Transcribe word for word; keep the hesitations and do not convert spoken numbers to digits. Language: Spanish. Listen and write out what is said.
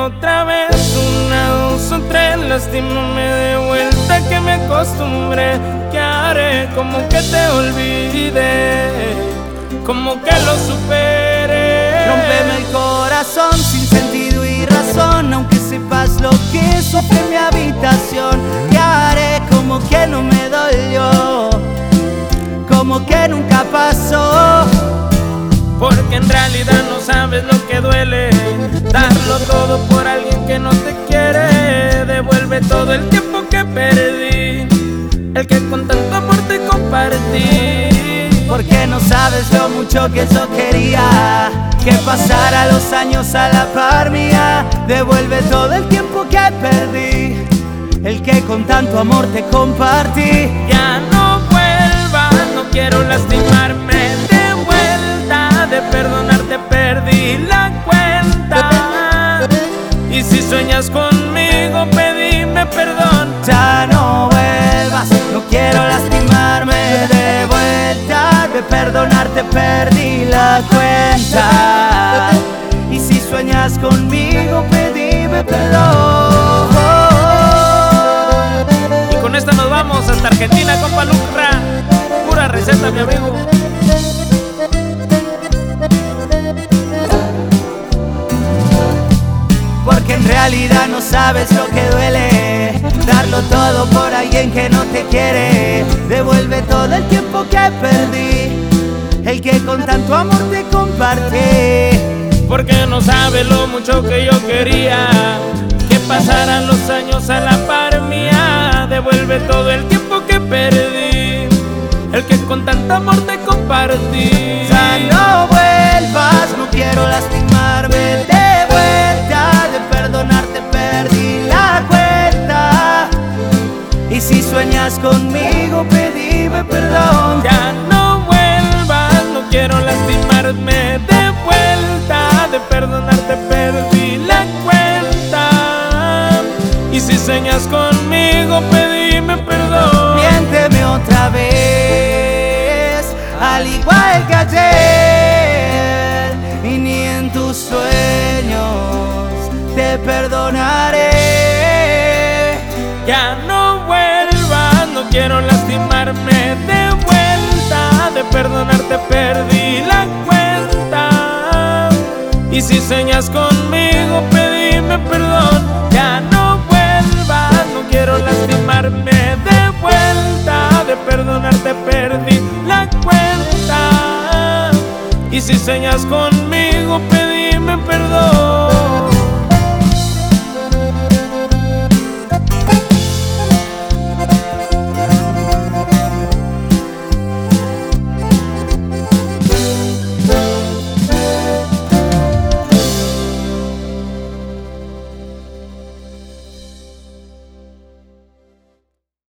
otra vez, una, dos o tres, lastímame de vuelta que me acostumbré. ¿Qué haré? Como que te olvidé, como que lo superé. Rómpeme el corazón sin sentido y razón, aunque sepas lo que sufre mi habitación. ¿Qué haré? Como que no me dolió, como que nunca pasó. Porque en realidad no sabes lo que duele, darlo todo por alguien que no te quiere. Devuelve todo el tiempo que perdí, el que con tanto amor te compartí. Porque no sabes lo mucho que yo quería que pasara los años a la par mía. Devuelve todo el tiempo que perdí, el que con tanto amor te compartí. Ya no vuelvas, no quiero lastimarme de vuelta, de perdonarte perdí la cuenta. Y si sueñas conmigo, pedime perdón. Ya no vuelvas, no quiero lastimarme de vuelta, de perdonarte perdí la cuenta. Y si sueñas conmigo, pedime perdón. Y con esta nos vamos hasta Argentina, compa Lucra. Pura receta, mi amigo. Porque en realidad no sabes lo que duele, darlo todo por alguien que no te quiere. Devuelve todo el tiempo que perdí, el que con tanto amor te compartí. Porque no sabes lo mucho que yo quería que pasaran los años a la par mía. Devuelve todo el tiempo que perdí, el que con tanto amor te compartí. Ya no vuelvas, no quiero lastimarme de vuelta, de perdonarte perdí la cuenta. Y si sueñas conmigo, pedime perdón. Ya no vuelvas, no quiero lastimarme de vuelta, de perdonarte perdí la cuenta. Y si sueñas conmigo, pedime perdón. Miénteme otra vez, al igual que ayer, y ni en tus sueños te perdonaré. Ya no vuelvas, no quiero lastimarme de vuelta, de perdonarte perdí la cuenta. Y si sueñas conmigo, pedime perdón. Ya no vuelvas, no quiero lastimarme de vuelta, de perdonarte perdí la cuenta. Y si sueñas conmigo, pedime perdón.